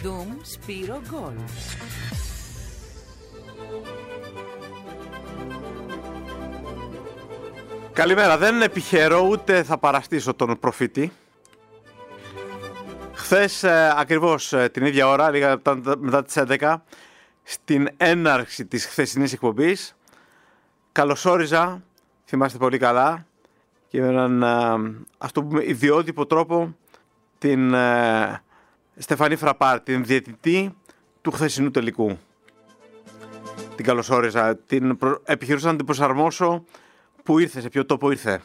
Δουμ Σπύρο Γκολ. Καλημέρα, δεν επιχαίρω ούτε θα παραστήσω τον προφήτη. Χθες ακριβώς την ίδια ώρα, λίγα μετά τις 11, στην έναρξη της χθεσινής εκπομπής, καλωσόριζα, θυμάστε πολύ καλά, και με έναν, ας το πούμε, ιδιότυπο τρόπο, την Στεφανή Φραπάρ, την διαιτητή του χθεσινού τελικού. Την καλωσόριζα, επιχειρούσα να την προσαρμόσω που ήρθε, σε ποιο τόπο ήρθε.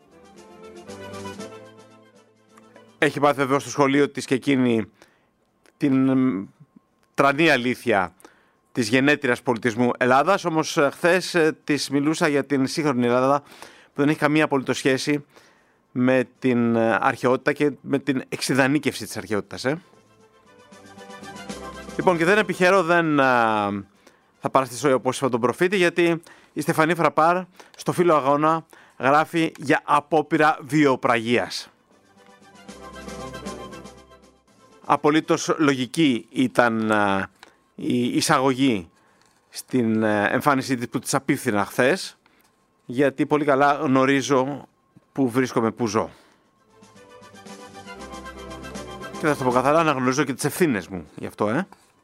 Έχει μάθει βέβαια στο σχολείο της και εκείνη την τρανή αλήθεια της γενέτειρας πολιτισμού Ελλάδας, όμως χθες της μιλούσα για την σύγχρονη Ελλάδα που δεν έχει καμία απολύτως σχέση με την αρχαιότητα και με την εξιδανίκευση της αρχαιότητας. Λοιπόν, και δεν επιχαίρω, δεν θα παραστήσω όπως είπα τον προφήτη, γιατί η Στεφανή Φραπάρ στο φύλλο αγώνα γράφει για απόπειρα βιοπραγίας. Απολύτως λογική ήταν η εισαγωγή στην εμφάνισή της που της απίφθηνα χθες, γιατί πολύ καλά γνωρίζω που βρίσκομαι, που ζω. Και θα το πω καθαρά, να γνωρίζω και τις ευθύνες μου γι' αυτό,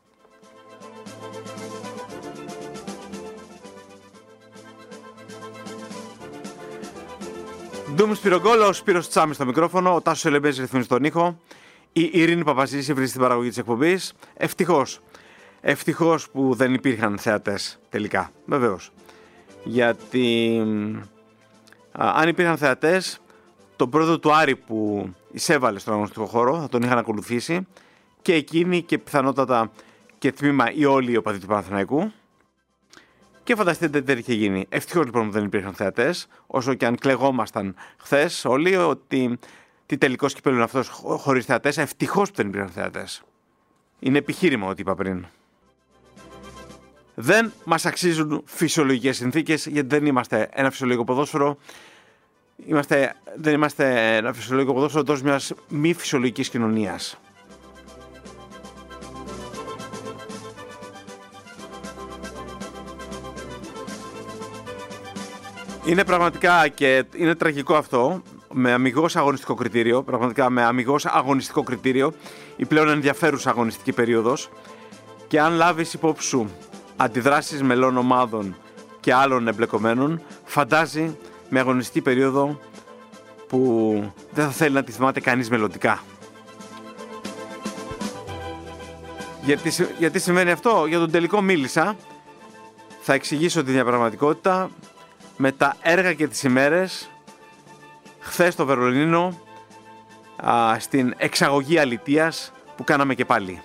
Ντουμ Σπύρο Γκολ, ο Σπύρος Τσάμις στο μικρόφωνο, ο Τάσος Ελεμπέζης ρυθμίζει τον ήχο, η Ειρήνη Παπαζήση βρίσκεται στην παραγωγή της εκπομπής. Ευτυχώς που δεν υπήρχαν θεατές τελικά, βεβαίως. Γιατί αν υπήρχαν θεατές, τον πρόεδρο του Άρη που εισέβαλε στον αγωνιστικό χώρο θα τον είχαν ακολουθήσει και εκείνοι και πιθανότατα και τμήμα ή όλοι οι οπαδοί του Παναθηναϊκού. Και φανταστείτε τι είχε γίνει. Ευτυχώς λοιπόν που δεν υπήρχαν θεατές, όσο και αν κλεγόμασταν χθες όλοι ότι τι τελικός κυπέλλου είναι αυτός χωρίς θεατές. Ευτυχώς που δεν υπήρχαν θεατές. Είναι επιχείρημα ό,τι είπα πριν. Δεν μας αξίζουν φυσιολογικές συνθήκες, γιατί δεν είμαστε ένα φυσιολογικό ποδόσφαιρο. Δεν είμαστε ένα φυσιολογικό ποδόσφαιρο εντός μιας μη φυσιολογικής κοινωνίας. Είναι πραγματικά και είναι τραγικό αυτό, με αμιγώς αγωνιστικό κριτήριο, πραγματικά με αμιγώς αγωνιστικό κριτήριο, η πλέον ενδιαφέρουσα αγωνιστική περίοδος, και αν λάβεις υπόψη σου αντιδράσεις μελών ομάδων και άλλων εμπλεκομένων, φαντάζει με αγωνιστική περίοδο που δεν θα θέλει να τη θυμάται κανείς μελλοντικά. Γιατί σημαίνει αυτό? Για τον τελικό μίλησα, θα εξηγήσω τη διαπραγματικότητα με τα έργα και τις ημέρες χθες στο Βερολίνο, στην εξαγωγή αλητείας που κάναμε και πάλι.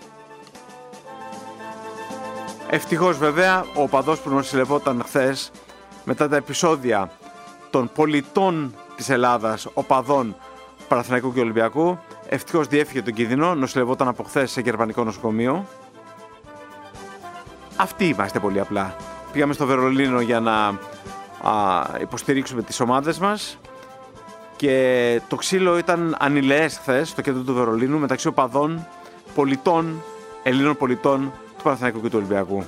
Ευτυχώς βέβαια ο οπαδός που νοσηλευόταν χθες μετά τα επεισόδια των πολιτών της Ελλάδας, οπαδών Παναθηναϊκού και Ολυμπιακού, ευτυχώς διέφυγε τον κίνδυνο, νοσηλευόταν από χθες σε γερμανικό νοσοκομείο. Αυτοί είμαστε πολύ απλά. Πήγαμε στο Βερολίνο για να υποστηρίξουμε τις ομάδες μας και το ξύλο ήταν ανηλαιές χθες στο κέντρο του Βερολίνου μεταξύ οπαδών, πολιτών, Ελλήνων πολιτών του Παναθηναϊκού και του Ολυμπιακού.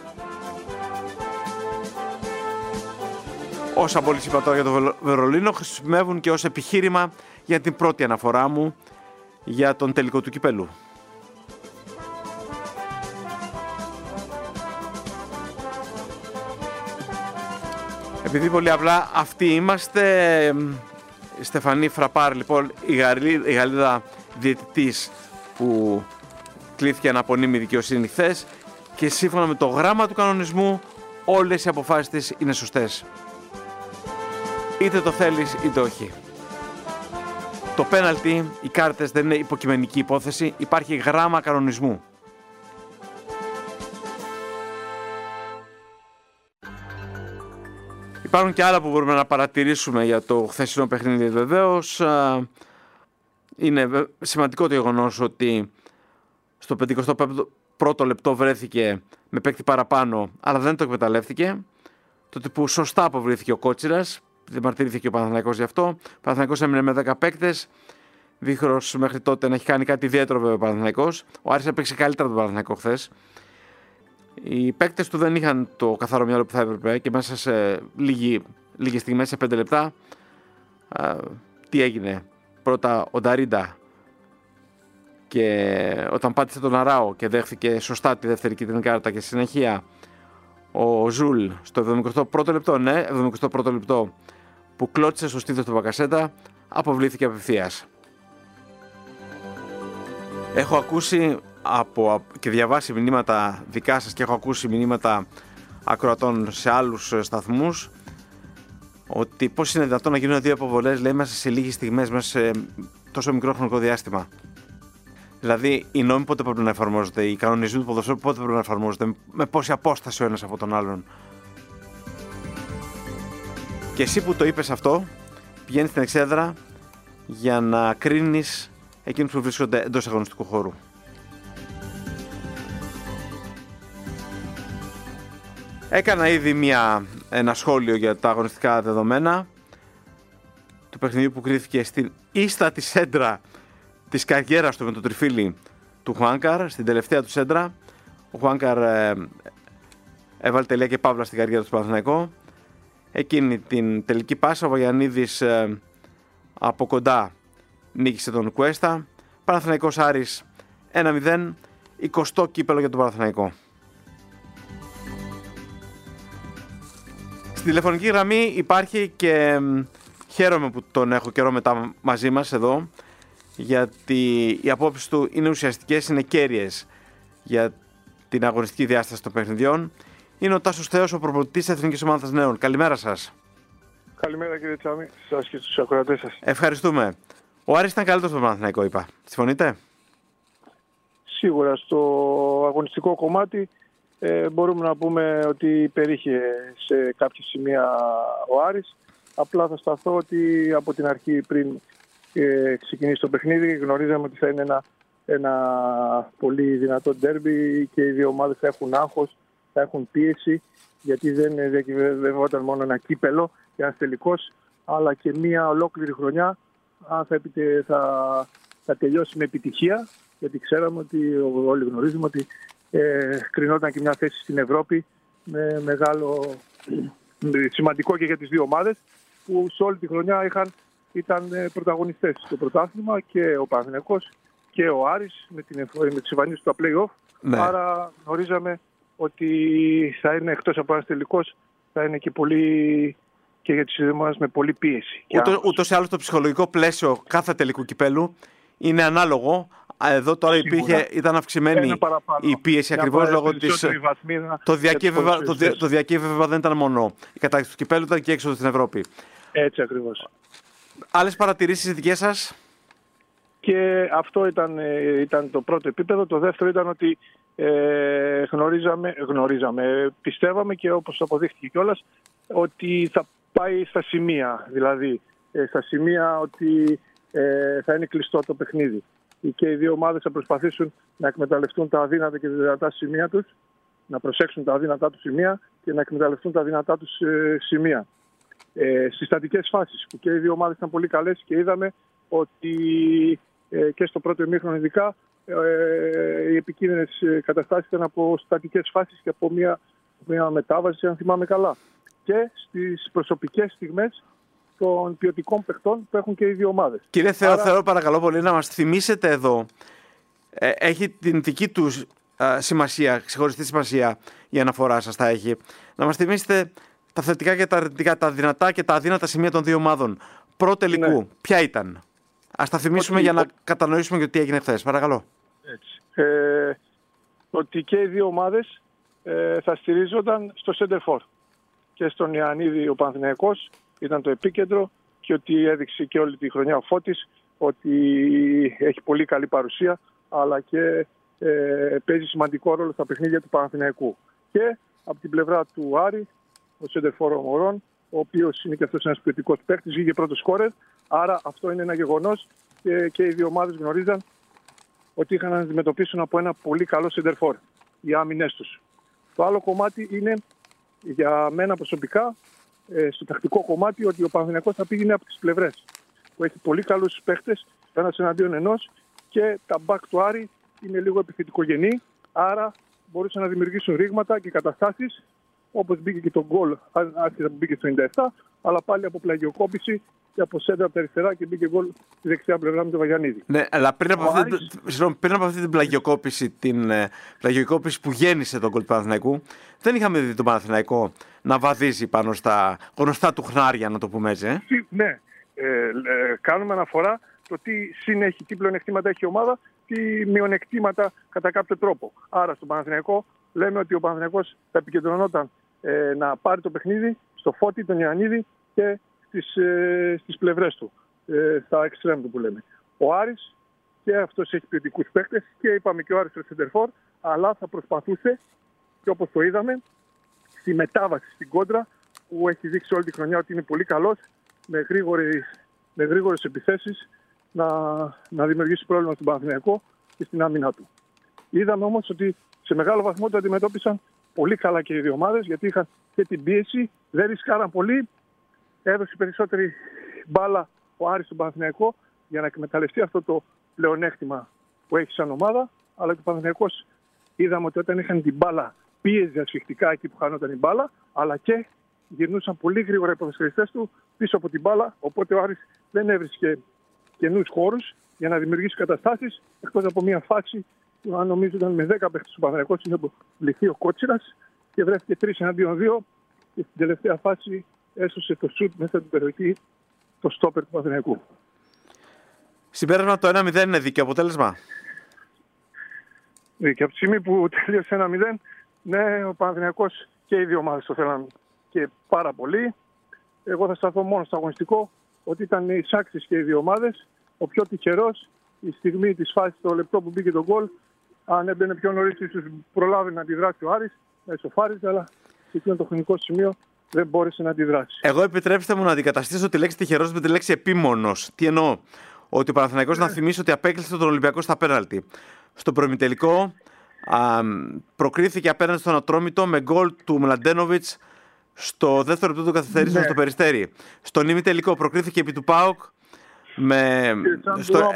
Όσα μόλις είπα τώρα για το Βερολίνο χρησιμεύουν και ως επιχείρημα για την πρώτη αναφορά μου για τον τελικό του κυπέλλου. Επειδή πολύ απλά αυτοί είμαστε, Στεφανή Φραπάρ λοιπόν, η Γαλλίδα διαιτητής που κλήθηκε να απονείμει δικαιοσύνη χθες, και σύμφωνα με το γράμμα του κανονισμού όλες οι αποφάσεις της είναι σωστές. Είτε το θέλεις είτε όχι. Το πέναλτι, οι κάρτες δεν είναι υποκειμενική υπόθεση, υπάρχει γράμμα κανονισμού. Υπάρχουν και άλλα που μπορούμε να παρατηρήσουμε για το χθεσινό παιχνίδι βεβαίως. Είναι σημαντικό το γεγονός ότι στο 51ο λεπτό βρέθηκε με παίκτη παραπάνω, αλλά δεν το εκμεταλλεύτηκε. Το που σωστά αποβλήθηκε ο Κότσιρας, διαμαρτυρήθηκε ο Παναθηναϊκός γι' αυτό. Ο Παναθηναϊκός έμεινε με 10 παίκτες. Βίχρος μέχρι τότε να έχει κάνει κάτι ιδιαίτερο βέβαια ο Παναθηναϊκός. Ο Άρης έπαιξε καλύτερα τον Παναθηναϊκό χθες. Οι παίκτες του δεν είχαν το καθαρό μυαλό που θα έπρεπε και μέσα σε λίγες στιγμές, σε 5 λεπτά, τι έγινε? Πρώτα ο Νταρίντα, και όταν πάτησε τον Αράο και δέχθηκε σωστά τη δεύτερη κίτρινη κάρτα, και στη συνέχεια ο Ζουλ στο 71ο λεπτό, 71ο λεπτό, που κλώτησε στο στήθος του Μπακασέτα, αποβλήθηκε απευθείας. Έχω ακούσει και διαβάσει μηνύματα δικά σας και έχω ακούσει μηνύματα ακροατών σε άλλους σταθμούς ότι πώς είναι δυνατόν να γίνουν 2 αποβολές, λέει, μέσα σε λίγες στιγμές, μέσα σε τόσο μικρό χρονικό διάστημα. Δηλαδή, οι νόμοι πότε πρέπει να εφαρμόζονται, οι κανονισμοί του ποδοσφαίρου πότε πρέπει να εφαρμόζονται, με πόση απόσταση ο ένας από τον άλλον. Και εσύ που το είπες αυτό, πηγαίνεις στην εξέδρα για να κρίνεις εκείνους που βρίσκονται εντός αγωνιστικού χώρου. Έκανα ήδη ένα σχόλιο για τα αγωνιστικά δεδομένα του παιχνιδιού που κρίθηκε στην ίστατη σέντρα της καριέρας του με το τριφύλι του Χουάνκαρ, στην τελευταία του σέντρα. Ο Χουάνκαρ έβαλε τελεία και παύλα στην καριέρα του Παναθηναϊκού. Εκείνη την τελική πάσα ο Βαγιαννίδης από κοντά νίκησε τον Κουέστα. Παναθηναϊκός Άρης 1-0, 20ο κύπελο για τον Παναθηναϊκό. Στη τηλεφωνική γραμμή υπάρχει και χαίρομαι που τον έχω καιρό μετά μαζί μας εδώ, γιατί οι απόψεις του είναι ουσιαστικές, είναι κέρυες για την αγωνιστική διάσταση των παιχνιδιών. Είναι ο Τάσος Θεός, ο προπονητής της Εθνικής Ομάδας Νέων. Καλημέρα σας. Καλημέρα κύριε Τσάμι, σας και στους ακροατές σας. Ευχαριστούμε. Ο Άρης ήταν καλύτερος στον Παναθηναϊκό, είπα. Συμφωνείτε? Σίγουρα στο αγωνιστικό κομμάτι μπορούμε να πούμε ότι υπερήχε σε κάποια σημεία ο Άρης. Απλά θα σταθώ ότι από την αρχή, πριν ξεκινήσει το παιχνίδι, γνωρίζαμε ότι θα είναι ένα πολύ δυνατό ντέρμπι και οι δύο ομάδες θα έχουν άγχος, θα έχουν πίεση, γιατί δεν διακυβευόταν μόνο ένα κύπελο και ένας τελικός, αλλά και μια ολόκληρη χρονιά, αν θα τελειώσει με επιτυχία, γιατί ξέραμε ότι όλοι γνωρίζουμε ότι κρινόταν και μια θέση στην Ευρώπη με μεγάλο, σημαντικό και για τις δύο ομάδες που σε όλη τη χρονιά ήταν πρωταγωνιστές στο πρωτάθλημα, και ο Παναθηναϊκός και ο Άρης με τις εμφανίσεις του play-off. Ναι. Άρα γνωρίζαμε ότι θα είναι, εκτός από ένας τελικός, θα είναι και πολύ, και για τις δύο ομάδες με πολύ πίεση. Ούτως ή άλλως το ψυχολογικό πλαίσιο κάθε τελικού κυπέλου είναι ανάλογο. Εδώ τώρα ήταν αυξημένη η πίεση ακριβώς λόγω της. Το διακύβευμα δεν ήταν μόνο η κατάκτηση του κυπέλου, ήταν και έξοδο στην Ευρώπη. Έτσι ακριβώς. Άλλες παρατηρήσεις δικές σας? Και αυτό ήταν το πρώτο επίπεδο. Το δεύτερο ήταν ότι πιστεύαμε, και όπως αποδείχθηκε κιόλας, ότι θα πάει στα σημεία. Δηλαδή στα σημεία ότι θα είναι κλειστό το παιχνίδι. Και οι δύο ομάδες θα προσπαθήσουν να εκμεταλλευτούν τα αδύνατα και τα δυνατά σημεία τους, να προσέξουν τα αδύνατά τους σημεία και να εκμεταλλευτούν τα δυνατά τους σημεία. Στις στατικές φάσεις, που και οι δύο ομάδες ήταν πολύ καλές, και είδαμε ότι και στο πρώτο ημίχρονο ειδικά οι επικίνδυνες καταστάσεις ήταν από στατικές φάσεις και από μια μετάβαση, αν θυμάμαι καλά. Και στις προσωπικές στιγμές των ποιοτικών παιχτών που έχουν και οι δύο ομάδες. Κύριε Θεό, θέλω παρακαλώ πολύ να μας θυμίσετε εδώ, έχει την δική του σημασία, ξεχωριστή σημασία η αναφορά σας θα έχει, να μας θυμίσετε τα θετικά και τα αρνητικά, τα δυνατά και τα αδύνατα σημεία των δύο ομάδων προτελικού. Ναι. Ποια ήταν? Ας τα θυμίσουμε για να κατανοήσουμε και τι έγινε χθες. Παρακαλώ. Έτσι. Ότι και οι δύο ομάδες θα στηρίζονταν στο center for. Και στον Ιωαννίδη ο Παναθηναϊκός ήταν το επίκεντρο, και ότι έδειξε και όλη τη χρονιά ο Φώτης ότι έχει πολύ καλή παρουσία, αλλά και παίζει σημαντικό ρόλο στα παιχνίδια του Παναθηναϊκού. Και από την πλευρά του Άρη, ο σέντερφορ ο Μωρών, ο οποίος είναι και αυτός ένας ποιοτικός παίκτης, βγήκε πρώτος σκόρερ. Άρα αυτό είναι ένα γεγονός, και οι δύο ομάδες γνωρίζαν ότι είχαν να αντιμετωπίσουν από ένα πολύ καλό σέντερφορ οι άμυνες τους. Το άλλο κομμάτι είναι, για μένα προσωπικά, στο τακτικό κομμάτι, ότι ο Παναθηναϊκός θα πήγαινε από τις πλευρές, που έχει πολύ καλούς παίχτες ένας εναντίον ενός, και τα back του Άρη είναι λίγο επιθετικογενή, άρα μπορούσαν να δημιουργήσουν ρήγματα και καταστάσεις, όπως μπήκε και το γκολ, άσχετα που μπήκε στο 97, αλλά πάλι από πλαγιοκόπηση και από σέντρα από τα αριστερά και μπήκε γκολ στη δεξιά πλευρά με τον Βαγιανίδη. Ναι, αλλά πριν από αυτή την πλαγιοκόπηση που γέννησε τον γκολ του Παναθηναϊκού, δεν είχαμε δει τον Παναθηναϊκό να βαδίζει πάνω στα γνωστά του χνάρια, να το πούμε έτσι. Ναι, κάνουμε αναφορά το τι συνέχει, τι πλεονεκτήματα έχει η ομάδα, τι μειονεκτήματα κατά κάποιο τρόπο. Άρα στον Παναθηναϊκό λέμε ότι ο Παναθηναϊκός θα επικεντρωνόταν να πάρει το παιχνίδι στο Φώτη, τον Ιωαννίδη και στις πλευρές του, στα εξτρέμ του που λέμε. Ο Άρης και αυτός έχει ποιοτικούς παίκτες και είπαμε και ο Άρης στο σεντερφόρ, αλλά θα προσπαθούσε, και όπως το είδαμε, στη μετάβαση στην κόντρα που έχει δείξει όλη τη χρονιά ότι είναι πολύ καλός, με γρήγορες επιθέσεις να δημιουργήσει πρόβλημα στον Παναθηναϊκό και στην άμυνά του. Είδαμε όμως ότι σε μεγάλο βαθμό το αντιμετώπισαν πολύ καλά και οι δύο ομάδες, γιατί είχαν και την πίεση, δεν ρισκάραν πολύ, έδωσε περισσότερη μπάλα ο Άρης στον Παναθηναϊκό για να εκμεταλλευτεί αυτό το πλεονέκτημα που έχει σαν ομάδα, αλλά και ο Παναθηναϊκός είδαμε ότι όταν είχαν την μπάλα πίεζε ασφιχτικά εκεί που χάνονταν η μπάλα, αλλά και γυρνούσαν πολύ γρήγορα οι ποδοσφαιριστές του πίσω από την μπάλα, οπότε ο Άρης δεν έβρισκε καινούς χώρους για να δημιουργήσει καταστάσεις, εκτός από μια φάση που αν νομίζω ήταν με 10 παίκτες του Παναθηναϊκού, είχε απολυθεί ο Κότσιρας και βρέθηκε 3 εναντίον 2 και στην τελευταία φάση έσωσε το σουτ μέσα την περιοχή το στόπερ του Παναθηναϊκού. Συμπέρασμα, το 1-0 είναι δίκαιο αποτέλεσμα. Και από τη στιγμή που τελείωσε 1-0, ναι, ο Παναθηναϊκός και οι δύο ομάδες το θέλαν και πάρα πολύ. Εγώ θα σταθώ μόνο στο αγωνιστικό, ότι ήταν εισάξεις και οι δύο ομάδες. Ο πιο τυχερός, η στιγμή της φάσης, το λεπτό που μπήκε το γκολ, αν έμπαινε πιο νωρίς, ίσως προλάβει να αντιδράσει ο Άρης, να ισοφάριζε, αλλά σε εκείνο το χρονικό σημείο δεν μπόρεσε να αντιδράσει. Εγώ επιτρέψτε μου να αντικαταστήσω τη λέξη τυχερός με τη λέξη επίμονος. Τι εννοώ? Ότι ο Παναθηναϊκός, να θυμίσω ότι απέκλεισε τον Ολυμπιακό στα πέναλτι. Στο προημιτελικό προκρίθηκε απέναντι στον Ατρόμητο με γκολ του Μλαντένοβιτς στο δεύτερο λεπτό του καθυστερήσεων στο Περιστέρι. Στον ημιτελικό προκρίθηκε επί του ΠΑΟΚ στο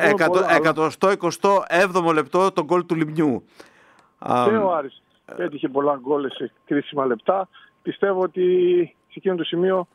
127ο λεπτό τον γκολ του Λιμνιού. Και ο Άρης έτυχε πολλά γκολ σε κρίσιμα λεπτά. Πιστεύω ότι σε εκείνο το σημείο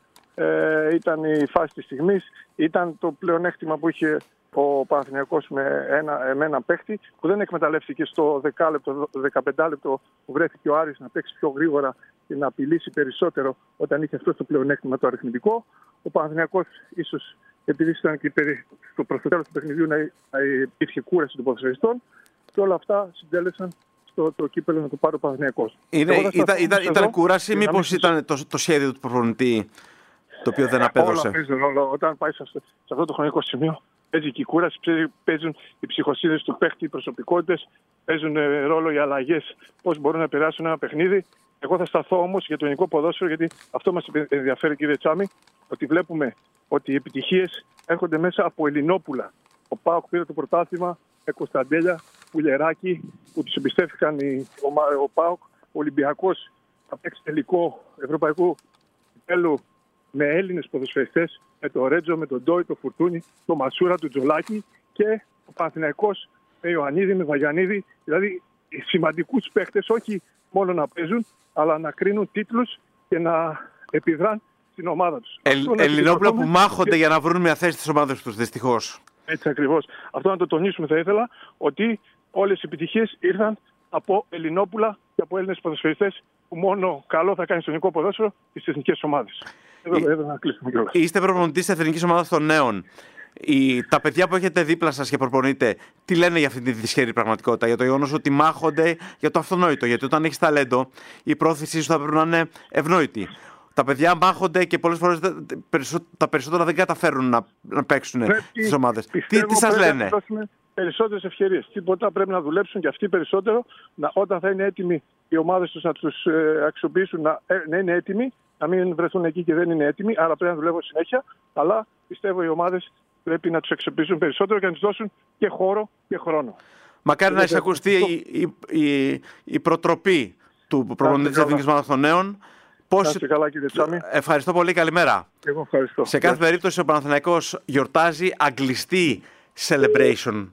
ήταν η φάση της στιγμής. Ήταν το πλεονέκτημα που είχε ο Παναθηναϊκός με ένα παίχτη που δεν εκμεταλλεύτηκε στο 10 λεπτό, 15 λεπτό που βρέθηκε ο Άρης να παίξει πιο γρήγορα και να απειλήσει περισσότερο όταν είχε αυτό το πλεονέκτημα το αριθμητικό. Ο Παναθηναϊκός ίσως επειδή ήταν και προς το τέλος του παιχνιδιού να υπήρχε κούραση των ποδοσφαιριστών και όλα αυτά συντέλεσαν το κύπελλο να το πάρει ο Παναθηναϊκός. Ήταν κούραση ή μήπως ήταν το σχέδιο του προπονητή το οποίο δεν απέδωσε? Όλα παίζουν ρόλο. Όταν πάει σε αυτό το χρονικό σημείο, παίζει και η κούραση, παίζουν οι ψυχοσύνδες του παίχτη, οι προσωπικότητες, παίζουν ρόλο οι αλλαγές, πώς μπορούν να επηρεάσουν ένα παιχνίδι. Εγώ θα σταθώ όμως για το ελληνικό ποδόσφαιρο, γιατί αυτό μας ενδιαφέρει, κύριε Τσάμι, ότι βλέπουμε ότι οι επιτυχίες έρχονται μέσα από Ελληνόπουλα. Ο ΠΑΟΚ πήρε το πρωτάθλημα με Κωνσταντέλια, Πουλεράκη, που τους εμπιστεύτηκαν ο ΠΑΟΚ. Ο Ολυμπιακός θα παίξει τελικό ευρωπαϊκού κυπέλλου με Έλληνες ποδοσφαιριστές, με τον Ρέτζο, με τον Ντόι, τον Φουρτούνη, τον Μασούρα, τον Τζολάκη, και ο Παναθηναϊκός με Ιωαννίδη, με Βαγιανίδη, δηλαδή σημαντικούς παίχτες, όχι μόνο να παίζουν, αλλά να κρίνουν τίτλους και να επιδράν στην ομάδα τους. Ελληνόπουλα που μάχονται για να βρουν μια θέση στις ομάδες τους, δυστυχώς. Έτσι ακριβώς. Αυτό να το τονίσουμε θα ήθελα, ότι όλες οι επιτυχίες ήρθαν από Ελληνόπουλα και από Έλληνες ποδοσφαιριστές, που μόνο καλό θα κάνει στο ελληνικό ποδόσφαιρο στις εθνικές ομάδες. Εδώ να κλείσουμε κιόλας. Είστε προπονητής της Εθνικής Ομάδας των Νέων. Τα παιδιά που έχετε δίπλα σας και προπονείτε, τι λένε για αυτή τη δυσχερή πραγματικότητα, για το γεγονός ότι μάχονται για το αυτονόητο? Γιατί όταν έχεις ταλέντο, η πρόθεσή σου θα πρέπει να είναι ευνόητη. Τα παιδιά μάχονται και πολλές φορές τα περισσότερα δεν καταφέρουν να παίξουν στις ομάδες. Τι σας λένε? Περισσότερες ευκαιρίες. Τίποτα, πρέπει να δουλέψουν και αυτοί περισσότερο. Όταν θα είναι έτοιμοι οι ομάδες τους να τους αξιοποιήσουν, να είναι έτοιμοι, να μην βρεθούν εκεί και δεν είναι έτοιμοι. Άρα πρέπει να δουλεύουν συνέχεια. Αλλά πιστεύω οι ομάδες πρέπει να τους αξιοποιήσουν περισσότερο και να τους δώσουν και χώρο και χρόνο. Μακάρι να εισακουστεί η προτροπή του προπονητή της Εθνικής Ομάδας των Νέων. Καλά, κύριε Τσάμι. Ευχαριστώ πολύ, καλημέρα. Εγώ ευχαριστώ. Σε κάθε περίπτωση ο Παναθηναϊκός γιορτάζει αγγλιστή celebration.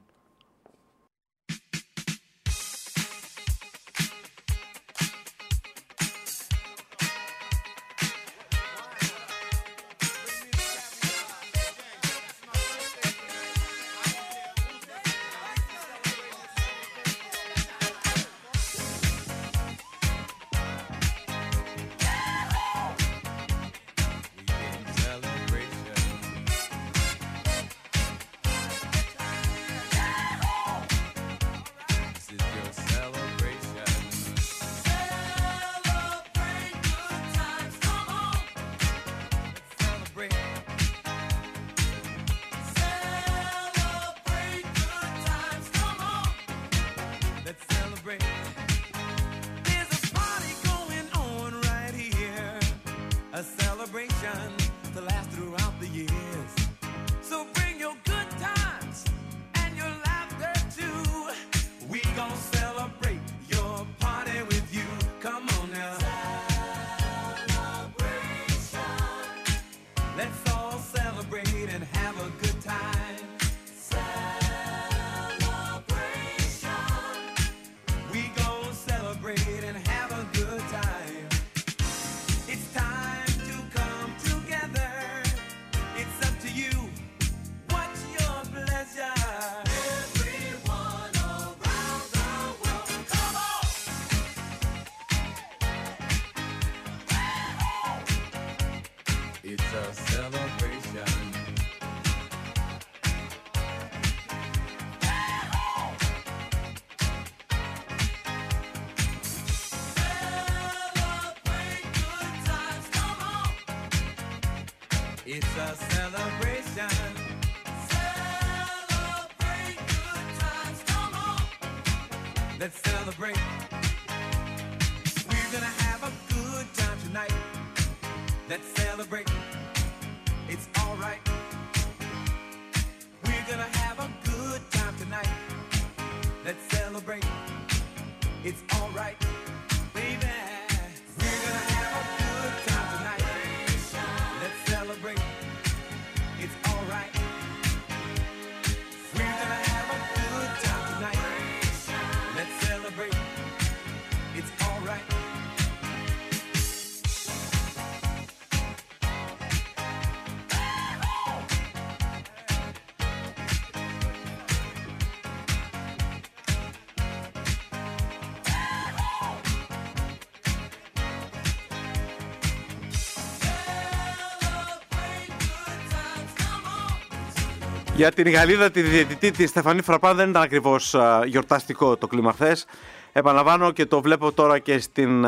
It's a celebration. Celebrate good times, come on. Let's celebrate. We're gonna have a good time tonight. Let's celebrate. It's alright. We're gonna have a good time tonight. Let's celebrate. It's alright. Baby, we're gonna have a good time tonight. Let's celebrate. It's alright. We're gonna have a good time tonight. Let's celebrate. It's alright. Για την Γαλλίδα, τη διαιτητή τη Στεφανή Φραπάν, δεν ήταν ακριβώς γιορταστικό το κλίμα χθες. Επαναλαμβάνω και το βλέπω τώρα και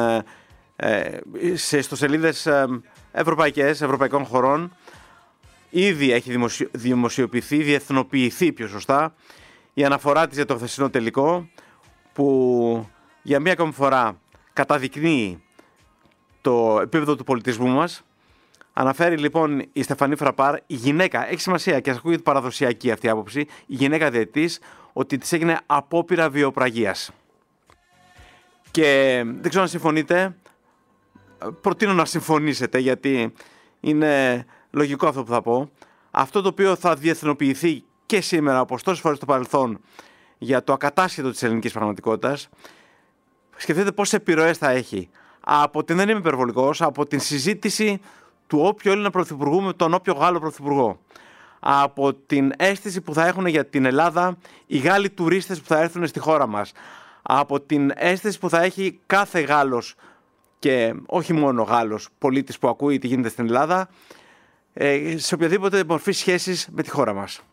σε ιστοσελίδες ευρωπαϊκών χωρών. Ήδη έχει δημοσιοποιηθεί, διεθνοποιηθεί πιο σωστά, η αναφορά της για το χθεσινό τελικό, που για μία ακόμη φορά καταδεικνύει το επίπεδο του πολιτισμού μας. Αναφέρει λοιπόν η Στεφανή Φραπάρ, η γυναίκα, έχει σημασία και ας ακούγεται παραδοσιακή αυτή η άποψη, η γυναίκα διαιτητής, ότι της έγινε απόπειρα βιοπραγίας. Και δεν ξέρω αν συμφωνείτε, προτείνω να συμφωνήσετε, γιατί είναι λογικό αυτό που θα πω. Αυτό το οποίο θα διεθνοποιηθεί και σήμερα, όπως τόσες φορές στο παρελθόν, για το ακατάσχετο της ελληνικής πραγματικότητας, σκεφτείτε πόσες επιρροές θα έχει από την, δεν είμαι υπερβολικός, από την συζήτηση του όποιου Έλληνα πρωθυπουργού με τον όποιο Γάλλο πρωθυπουργό. Από την αίσθηση που θα έχουν για την Ελλάδα οι Γάλλοι τουρίστες που θα έρθουν στη χώρα μας. Από την αίσθηση που θα έχει κάθε Γάλλος, και όχι μόνο Γάλλος πολίτης που ακούει τι γίνεται στην Ελλάδα, σε οποιαδήποτε μορφή σχέσης με τη χώρα μας.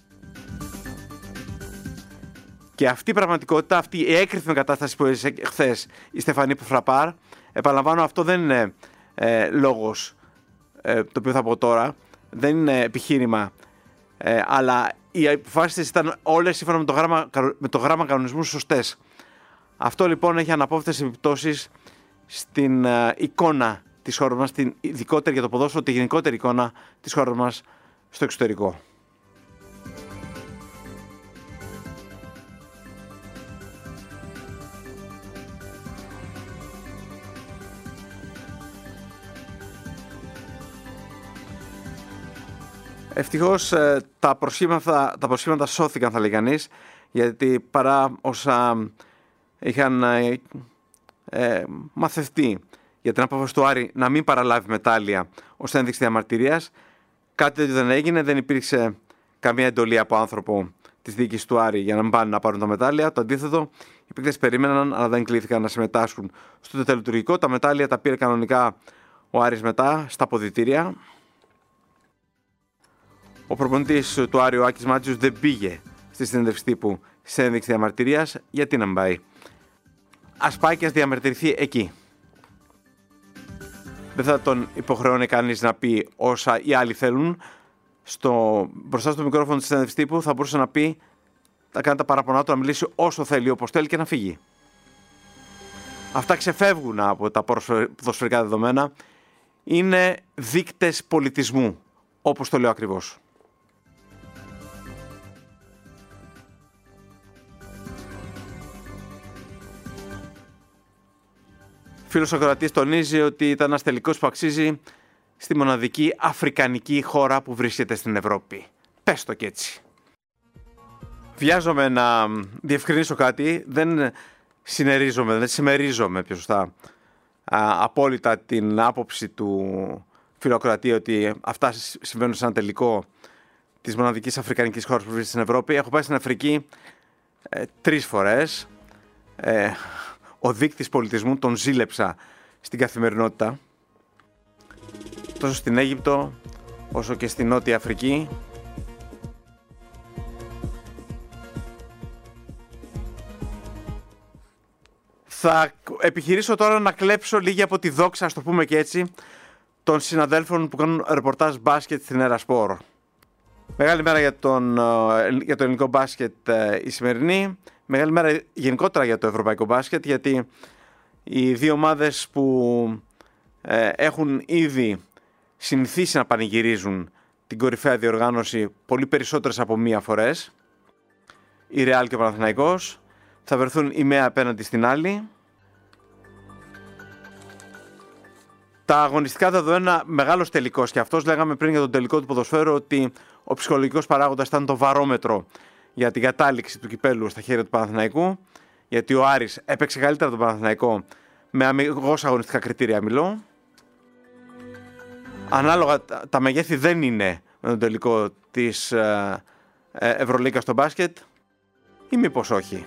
Και αυτή η πραγματικότητα, αυτή η έκρηθμη κατάσταση που έζησε χθες η Στεφανή Φραπάρ, επαναλαμβάνω, αυτό δεν είναι λόγος, το οποίο θα πω τώρα, δεν είναι επιχείρημα, αλλά οι αποφάσεις ήταν όλες σύμφωνα με το γράμμα κανονισμού σωστές. Αυτό λοιπόν έχει αναπόφευκτες επιπτώσεις στην εικόνα της χώρας μας, την ειδικότερη για το ποδόσφαιρο, τη γενικότερη εικόνα της χώρας μας στο εξωτερικό. Ευτυχώς τα προσχήματα σώθηκαν, θα λέει κανείς, γιατί παρά όσα είχαν μαθευτεί για την απόφαση του Άρη να μην παραλάβει μετάλλια ως ένδειξη διαμαρτυρίας, κάτι τέτοιο δεν έγινε, δεν υπήρξε καμία εντολή από άνθρωπο της διοίκησης του Άρη για να μην πάνε να πάρουν τα μετάλλια. Το αντίθετο, οι παίκτες περίμεναν, αλλά δεν κλήθηκαν να συμμετάσχουν στο τελετουργικό. Τα μετάλλια τα πήρε κανονικά ο Άρης μετά στα αποδυτήρια. Ο προπονητής του Άρη, ο Άκης Μάτζιος, δεν πήγε στη συνέντευξη τύπου σε ένδειξη διαμαρτυρίας. Γιατί να μην πάει? Ας πάει και ας διαμαρτυρηθεί εκεί. Δεν θα τον υποχρεώνει κανείς να πει όσα οι άλλοι θέλουν. Μπροστά στο μικρόφωνο της συνέντευξης τύπου θα μπορούσε να πει, να κάνει τα παραπονά του, να μιλήσει όσο θέλει, όπως θέλει και να φύγει. Αυτά ξεφεύγουν από τα ποδοσφαιρικά δεδομένα. Είναι δείκτες πολιτισμού, όπως το λέω ακριβώς. Φίλος ακροατής τονίζει ότι ήταν ένας τελικός που αξίζει στη μοναδική αφρικανική χώρα που βρίσκεται στην Ευρώπη. Πες το κι έτσι. Βιάζομαι να διευκρινίσω κάτι. Δεν συμμερίζομαι πιο σωστά απόλυτα την άποψη του φίλου ακροατή ότι αυτά συμβαίνουν σε ένα τελικό της μοναδικής αφρικανικής χώρας που βρίσκεται στην Ευρώπη. Έχω πάει στην Αφρική 3 φορές. Ο δείκτης πολιτισμού τον ζήλεψα στην καθημερινότητα, τόσο στην Αίγυπτο όσο και στη Νότια Αφρική. Θα επιχειρήσω τώρα να κλέψω λίγη από τη δόξα, ας το πούμε και έτσι, των συναδέλφων που κάνουν ρεπορτάζ μπάσκετ στην Έρα Σπορ. Μεγάλη μέρα για το ελληνικό μπάσκετ η σημερινή. Μεγάλη μέρα γενικότερα για το ευρωπαϊκό μπάσκετ, γιατί οι δύο ομάδες που έχουν ήδη συνηθίσει να πανηγυρίζουν την κορυφαία διοργάνωση πολύ περισσότερες από μία φορές, η Ρεάλ και ο Παναθηναϊκός, θα βρεθούν η μία απέναντι στην άλλη. Τα αγωνιστικά δεδομένα, μεγάλος τελικός και αυτός. Λέγαμε πριν για τον τελικό του ποδοσφαίρου ότι ο ψυχολογικός παράγοντας ήταν το βαρόμετρο για την κατάληξη του κυπέλου στα χέρια του Παναθηναϊκού, γιατί ο Άρης έπαιξε καλύτερα τον Παναθηναϊκό με αμιγώς αγωνιστικά κριτήρια μιλώ. Ανάλογα τα μεγέθη δεν είναι με τον τελικό της Ευρωλίγκας στο μπάσκετ, ή μήπως όχι?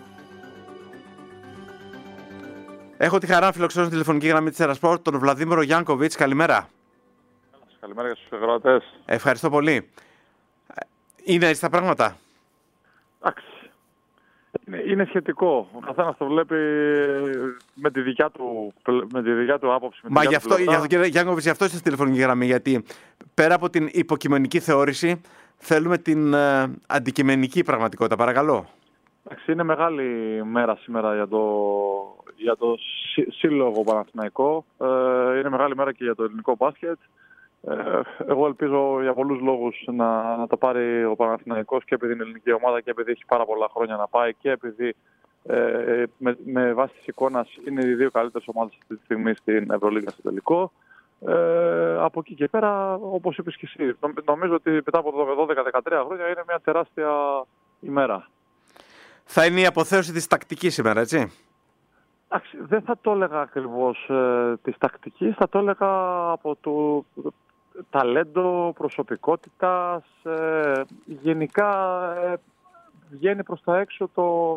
Έχω τη χαρά να φιλοξενήσω στη τηλεφωνική γραμμή της Ερασπορτ τον Βλαδίμηρο Γιάνκοβιτς. Καλημέρα. Καλημέρα για τους αγρότες. Ευχαριστώ πολύ. Είναι έτσι τα πράγματα? Εντάξει. Είναι σχετικό. Ο καθένας το βλέπει με τη δικιά του άποψη. Μα γι' αυτό, κύριε Γιάνκοβιτς, γι' αυτό είστε στη τηλεφωνική γραμμή. Γιατί πέρα από την υποκειμενική θεώρηση, θέλουμε την αντικειμενική πραγματικότητα. Παρακαλώ. Εντάξει, είναι μεγάλη μέρα σήμερα για το σύλλογο Παναθηναϊκό. Είναι μεγάλη μέρα και για το ελληνικό μπάσκετ. Εγώ ελπίζω για πολλούς λόγους να το πάρει ο Παναθηναϊκός, και επειδή είναι ελληνική ομάδα και επειδή έχει πάρα πολλά χρόνια να πάει και επειδή με βάση της εικόνας είναι οι δύο καλύτερες ομάδες αυτή τη στιγμή στην Ευρωλίγκα στο τελικό. Από εκεί και πέρα, όπως είπες και εσύ, νομίζω ότι μετά από 12-13 χρόνια είναι μια τεράστια ημέρα. Θα είναι η αποθέωση της τακτικής σήμερα, έτσι? Δεν θα το έλεγα ακριβώς της τακτικής, θα το έλεγα από το ταλέντο, προσωπικότητας. Γενικά βγαίνει προς τα έξω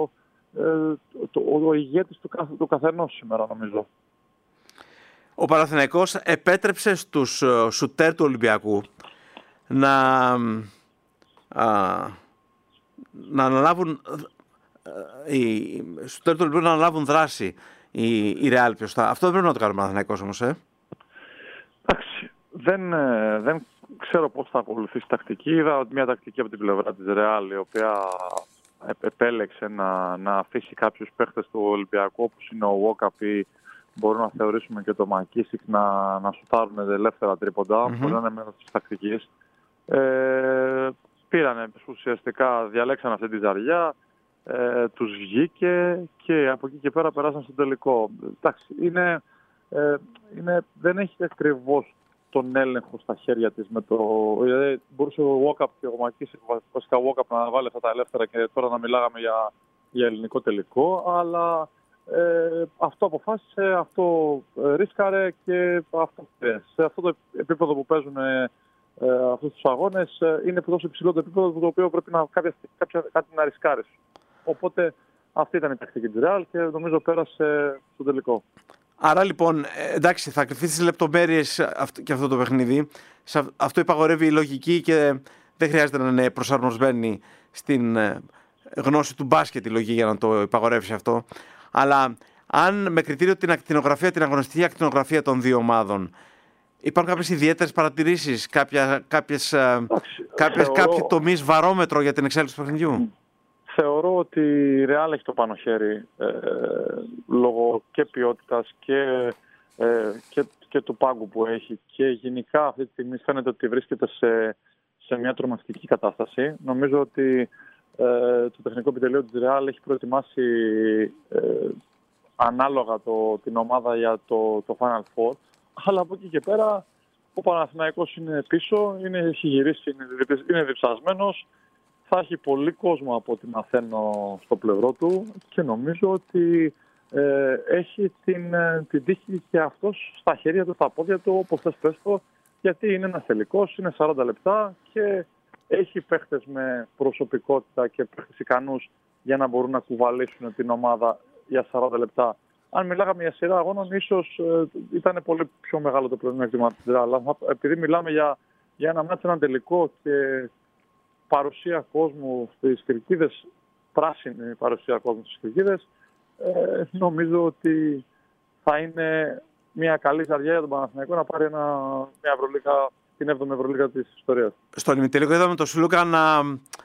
ο ηγέτης του καθενός σήμερα, νομίζω. Ο Παναθηναϊκός επέτρεψε στους σουτέρ του Ολυμπιακού να αναλάβουν να αναλάβουν δράση η Ρεάλ πιο στα. Αυτό δεν πρέπει να το κάνει ο Παναθηναϊκός όμως, Εντάξει, δεν ξέρω πώς θα ακολουθήσει τακτική. Είδα μια τακτική από την πλευρά της Ρεάλ, η οποία επέλεξε να αφήσει κάποιους παίχτες του Ολυμπιακού, όπως είναι ο Βόκαπ ή μπορούμε να θεωρήσουμε και το Μακίσικ, να σουτάρουν ελεύθερα τρίποντα, που δεν είναι μέρος της τακτικής. Πήρανε ουσιαστικά, διαλέξαν αυτή τη ζαριά, τους βγήκε και από εκεί και πέρα περάσαν στο τελικό. Εντάξει, δεν έχει ακριβώς τον έλεγχο στα χέρια της. Δηλαδή μπορούσε ο Walkup και ο Μακής, βασικά ο Walkup, να βάλει αυτά τα ελεύθερα και τώρα να μιλάγαμε για ελληνικό τελικό, αλλά αυτό αποφάσισε, αυτό ρίσκαρε και αυτό σε αυτό το επίπεδο που παίζουν αυτούς τους αγώνες είναι τόσο υψηλό το επίπεδο το οποίο πρέπει κάτι να ρισκάρεις. Οπότε αυτή ήταν η τακτική της Real και νομίζω πέρασε στο τελικό. Άρα λοιπόν, εντάξει, θα κρυφθεί στις λεπτομέρειες και αυτό το παιχνίδι. Αυτό υπαγορεύει η λογική και δεν χρειάζεται να είναι προσαρμοσμένη στην γνώση του μπάσκετ η λογική για να το υπαγορεύσει αυτό. Αλλά αν με κριτήριο την ακτινογραφία, την αγωνιστική ακτινογραφία των δύο ομάδων, υπάρχουν κάποιες ιδιαίτερες παρατηρήσεις, κάποιοι τομείς βαρόμετρο για την εξέλιξη του παιχνιδιού? Θεωρώ ότι η Real έχει το πάνω χέρι λόγω και ποιότητας και του πάγκου που έχει και γενικά αυτή τη στιγμή φαίνεται ότι βρίσκεται σε μια τρομακτική κατάσταση. Νομίζω ότι το τεχνικό επιτελείο της Real έχει προετοιμάσει ανάλογα την ομάδα για το Final Four, αλλά από εκεί και πέρα ο Παναθηναϊκός είναι πίσω, έχει γυρίσει, είναι διψασμένος. Θα έχει πολύ κόσμο από ό,τι μαθαίνω στο πλευρό του και νομίζω ότι έχει την τύχη και αυτός στα χέρια του, στα πόδια του, όπως θες πες το, γιατί είναι ένας τελικός, είναι 40 λεπτά και έχει παίχτες με προσωπικότητα και παίχτες ικανούς για να μπορούν να κουβαλήσουν την ομάδα για 40 λεπτά. Αν μιλάγαμε για σειρά αγώνων, ίσως ήταν πολύ πιο μεγάλο το πλεονέκτημα της Real. Αλλά επειδή μιλάμε για ένα μάτσο, ένα τελικό και παρουσία κόσμου στις Κυρκίδες, πράσινη παρουσία κόσμου στις Κυρκίδες, νομίζω ότι θα είναι μια καλή ζαριά για τον Παναθηναϊκό να πάρει μια Ευρωλίγα, την 7η Ευρωλίγα της ιστορίας. Στον ημιτελικό είδαμε τον Σλούκα να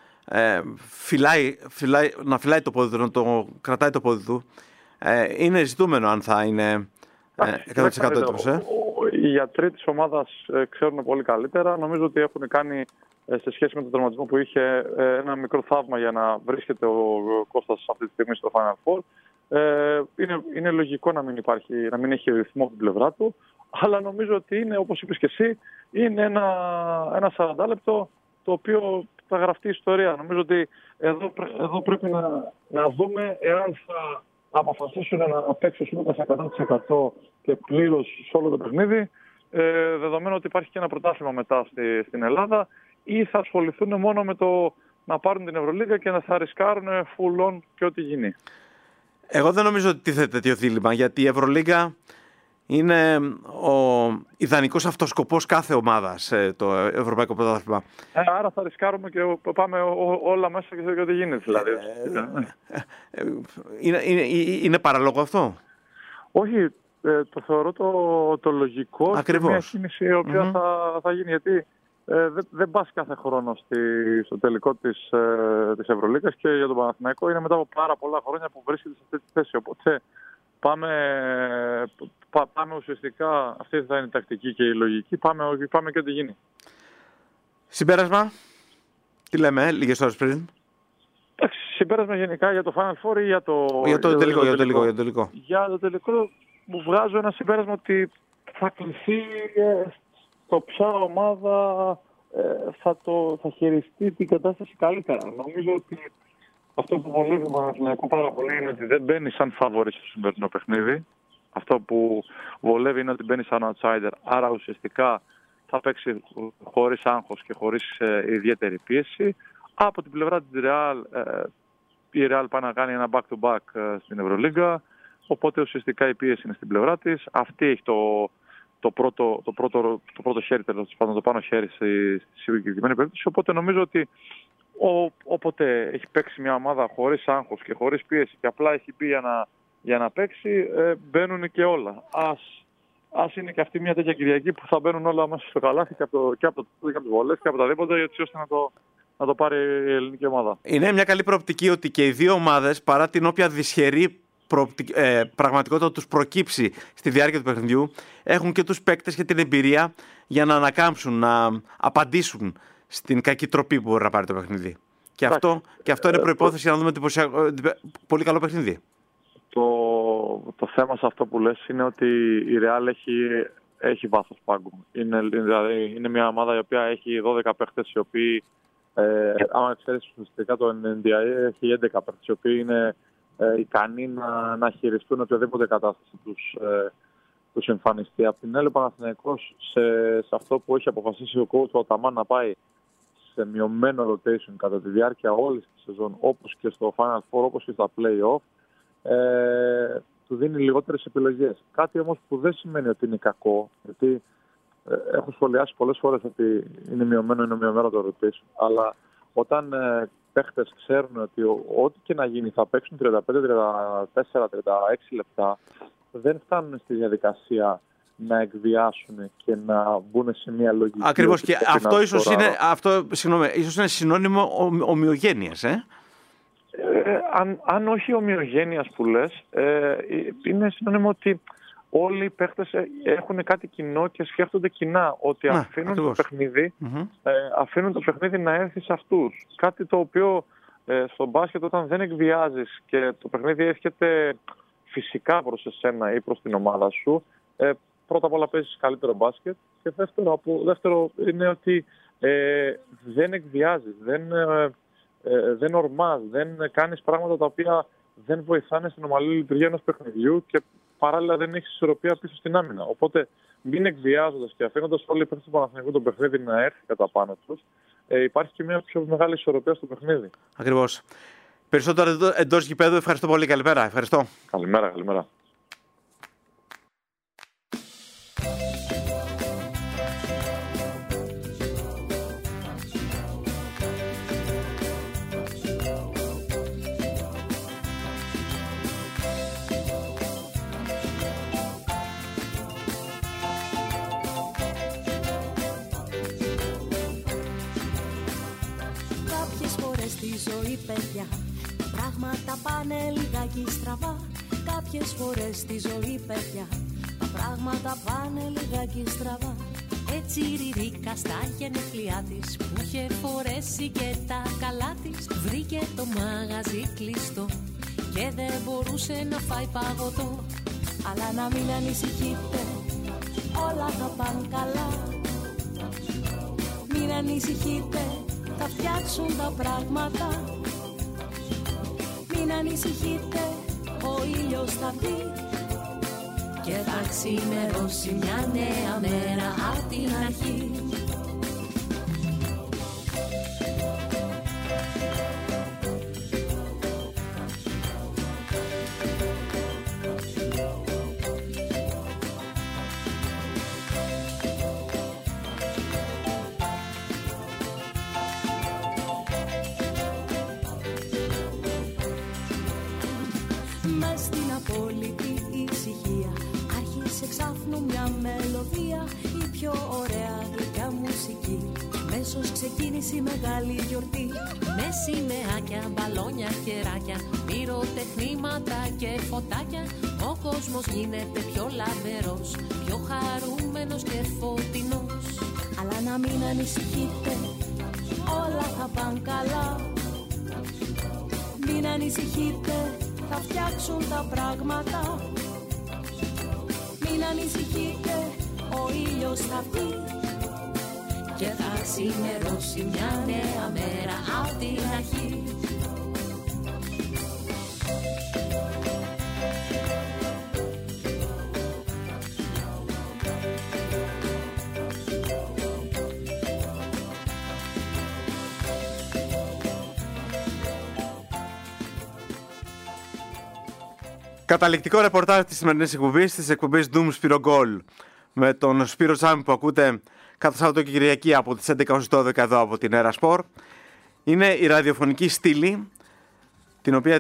φυλάει το πόδι του, να το κρατάει το πόδι του. Είναι ζητούμενο αν θα είναι 100% έτοιμος. Οι γιατροί της ομάδας ξέρουν πολύ καλύτερα. Νομίζω ότι έχουν κάνει σε σχέση με τον τραυματισμό που είχε ένα μικρό θαύμα για να βρίσκεται ο Κώστας αυτή τη στιγμή στο Final Four. Είναι λογικό να μην έχει ρυθμό από την πλευρά του, αλλά νομίζω ότι είναι, όπως είπες και εσύ, είναι ένα 40 λεπτό το οποίο θα γραφτεί η ιστορία. Νομίζω ότι εδώ πρέπει να δούμε εάν θα αποφασίσουν να παίξουν σε 100% και πλήρως σε όλο το παιχνίδι, δεδομένου ότι υπάρχει και ένα πρωτάθλημα μετά στην Ελλάδα, ή θα ασχοληθούν μόνο με το να πάρουν την Ευρωλίγα και να θα ρισκάρουν full on και ό,τι γίνει. Εγώ δεν νομίζω ότι τίθεται τέτοιο δίλημμα, γιατί η Ευρωλίγα είναι ο ιδανικός αυτοσκοπός κάθε ομάδας, το Ευρωπαϊκό Πρωτάθλημα. Άρα θα ρισκάρουμε και πάμε όλα μέσα και ό,τι γίνεται. Δηλαδή. Είναι παράλογο αυτό? Όχι, το θεωρώ το λογικό. Ακριβώς. Μια κίνηση η οποία θα γίνει, γιατί δεν πας κάθε χρόνο στο τελικό της Ευρωλίγας και για τον Παναθηναϊκό είναι μετά από πάρα πολλά χρόνια που βρίσκεται σε αυτή τη θέση. Οπότε πάμε ουσιαστικά, αυτή θα είναι η τακτική και η λογική, πάμε και ό,τι γίνει. Συμπέρασμα, τι λέμε λίγες ώρες πριν? Συμπέρασμα γενικά για το Final Four ή για το τελικό? Για το τελικό μου βγάζω ένα συμπέρασμα ότι θα κληθεί στο ποια ομάδα θα χειριστεί την κατάσταση καλύτερα. Νομίζω ότι αυτό που βολεύει τον Παναθηναϊκό πάρα πολύ είναι ότι δεν μπαίνει σαν φαβορί στο σημερινό παιχνίδι. Αυτό που βολεύει είναι ότι μπαίνει σαν outsider, άρα ουσιαστικά θα παίξει χωρίς άγχος και χωρίς ιδιαίτερη πίεση. Από την πλευρά της Real, η Real πάει να κάνει ένα back-to-back στην Ευρωλίγκα, οπότε ουσιαστικά η πίεση είναι στην πλευρά της. Αυτή έχει το πρώτο χέρι, τέλος πάντων, το πάνω χέρι στη συγκεκριμένη περίπτωση. Οπότε νομίζω ότι όποτε έχει παίξει μια ομάδα χωρίς άγχος και χωρίς πίεση και απλά έχει πει για να παίξει, μπαίνουν και όλα. Ας είναι και αυτή μια τέτοια Κυριακή που θα μπαίνουν όλα μέσα στο καλάθι και από τις βολές και από τα δίποτα, έτσι ώστε να το πάρει η ελληνική ομάδα. Είναι μια καλή προοπτική ότι και οι δύο ομάδες, παρά την όποια δυσχερή πραγματικότητα τους προκύψει στη διάρκεια του παιχνιδιού, έχουν και τους παίκτες και την εμπειρία για να ανακάμψουν, να απαντήσουν στην κακή τροπή που μπορεί να πάρει το παιχνίδι. Και αυτό είναι προϋπόθεση για να δούμε πολύ καλό παιχνίδι. Το θέμα σε αυτό που λες είναι ότι η Real έχει βάθος πάγκου. Δηλαδή, είναι μια ομάδα η οποία έχει 12 παίχτες οι οποίοι, άμα εξαιρέσεις ουσιαστικά το NDIA, έχει 11 παίχτες οι οποίοι είναι ικανοί να χειριστούν οποιαδήποτε κατάσταση τους εμφανιστεί. Απ' την άλλη, ο Παναθηναϊκός σε αυτό που έχει αποφασίσει ο coach του Αταμάν να πάει σε μειωμένο rotation κατά τη διάρκεια όλης της σεζόν, όπως και στο Final Four, όπως και στα Play-Off, του δίνει λιγότερες επιλογές. Κάτι όμως που δεν σημαίνει ότι είναι κακό, γιατί έχω σχολιάσει πολλές φορές ότι είναι μειωμένο το rotation, αλλά όταν παίχτες ξέρουν ότι ό,τι και να γίνει θα παίξουν 35, 34, 36 λεπτά, δεν φτάνουν στη διαδικασία να εκβιάσουν και να μπουν σε μια λογική. Ακριβώς, και αυτό ίσως είναι συνώνυμο ομοιογένειας, αν όχι ομοιογένειας που λες, είναι συνώνυμο ότι όλοι οι παίχτες έχουν κάτι κοινό και σκέφτονται κοινά, ότι αφήνουν το παιχνίδι να έρθει σε αυτούς. Κάτι το οποίο στο μπάσκετ, όταν δεν εκβιάζεις και το παιχνίδι έρχεται φυσικά προς εσένα ή προς την ομάδα σου, πρώτα απ' όλα παίζεις καλύτερο μπάσκετ, και δεύτερο είναι ότι δεν εκβιάζεις, δεν ορμάς, δεν κάνεις πράγματα τα οποία δεν βοηθάνε στην ομαλή λειτουργία ενός παιχνιδιού και παράλληλα δεν έχεις ισορροπία πίσω στην άμυνα. Οπότε μην εκβιάζοντας και αφήνοντας όλοι οι παίκτες του Παναθηναϊκού το παιχνίδι να έρθει κατά πάνω τους, υπάρχει και μια πιο μεγάλη ισορροπία στο παιχνίδι. Ακριβώς. Περισσότερο εντός γηπέδου. Ευχαριστώ πολύ. Καλημέρα. Ευχαριστώ. Καλημέρα. Παιδιά, τα πράγματα πάνε λιγάκι στραβά. Κάποιες φορές στη ζωή, παιδιά, τα πράγματα πάνε λιγάκι στραβά. Έτσι η Ριρίκα στα γενέθλιά της, που είχε φορέσει και τα καλά της, βρήκε το μαγαζί κλειστό και δεν μπορούσε να φάει παγωτό. Αλλά να μην ανησυχείτε, όλα θα πάνε καλά. Μην ανησυχείτε, θα φτιάξουν τα πράγματα. Μην ανησυχείτε, ο ήλιος θα βγει και θα ξημερώσει μια νέα μέρα απ' την αρχή. Ξεκίνησε η μεγάλη γιορτή με σημαίακια, μπαλόνια, κεράκια, πυροτεχνήματα και φωτάκια. Ο κόσμος γίνεται πιο λαμπερός, πιο χαρούμενος και φωτεινός. Αλλά να μην ανησυχείτε, όλα θα πάνε καλά. Μην ανησυχείτε, θα φτιάξουν τα πράγματα. Μην ανησυχείτε, ο ήλιος θα βγει και θα ξημερώσει μια νέα μέρα απ' την αρχή. Καταληκτικό ρεπορτάζ της σημερινής εκπομπής, της εκπομπής Doom Spiro Goal, με τον Σπύρο Τσάμι που ακούτε κάθε Σάββατο και Κυριακή από τις 11 ως 12 εδώ από την Έρα Σπορ. Είναι η ραδιοφωνική στήλη, την οποία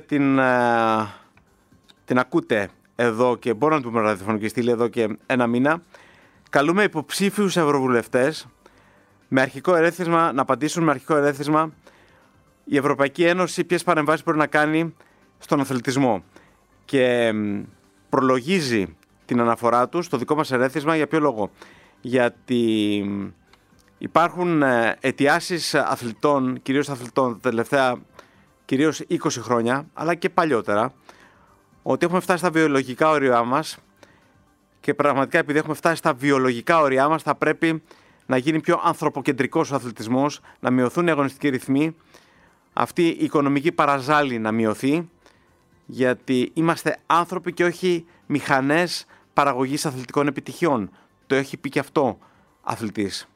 την ακούτε εδώ και μπορώ να πούμε ραδιοφωνική στήλη εδώ και ένα μήνα. Καλούμε υποψήφιους ευρωβουλευτές με αρχικό ερέθισμα να απαντήσουν με αρχικό ερέθισμα η Ευρωπαϊκή Ένωση ποιες παρεμβάσεις μπορεί να κάνει στον αθλητισμό. Και προλογίζει την αναφορά τους στο δικό μας ερέθισμα. Για ποιο λόγο? Γιατί υπάρχουν αιτιάσεις αθλητών, κυρίως αθλητών τα τελευταία κυρίως 20 χρόνια, αλλά και παλιότερα, ότι έχουμε φτάσει στα βιολογικά όρια μας και πραγματικά επειδή έχουμε φτάσει στα βιολογικά όρια μας, θα πρέπει να γίνει πιο ανθρωποκεντρικός ο αθλητισμός, να μειωθούν οι αγωνιστικοί ρυθμοί, αυτή η οικονομική παραζάλη να μειωθεί, γιατί είμαστε άνθρωποι και όχι μηχανές παραγωγής αθλητικών επιτυχιών. Το έχει πει και αυτό αθλητής.